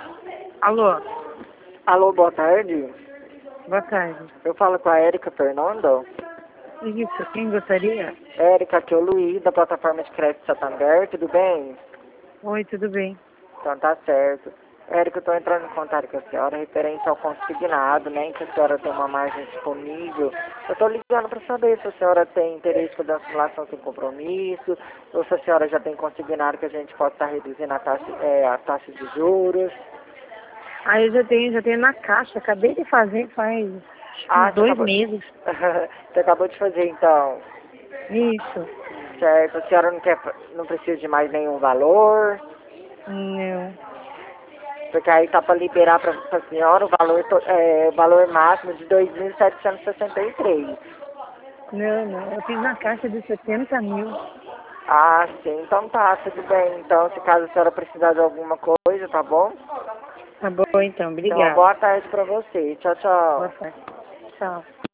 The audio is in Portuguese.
Alô, Alô, boa tarde. boa tarde. Eu falo com a Érica Fernanda. Isso, quem gostaria? Érica, aqui é o Luiz, da plataforma de crédito Santander, tudo bem? Oi, tudo bem? Então tá certo. Érica, eu tô entrando em contato com a senhora referente ao consignado, né, em que a senhora tem uma margem disponível. Eu tô ligando para saber se a senhora tem interesse em fazer uma simulação sem compromisso, ou se a senhora já tem consignado que a gente possa estar reduzindo a taxa de juros. Ah, eu já tenho na caixa, acabei de fazer faz acho que Ah, uns você 2 acabou... meses. Você acabou de fazer, então. Isso. Certo, a senhora não precisa de mais nenhum valor, Não. porque aí tá para liberar para a senhora o valor máximo de 2.763. Não. Eu fiz na caixa de 70 mil. Ah, sim, então tá, tudo bem. Então, se caso a senhora precisar de alguma coisa, tá bom? Tá bom então, Então, uma obrigada. boa tarde para você. Tchau, Boa tchau. tarde. Tchau.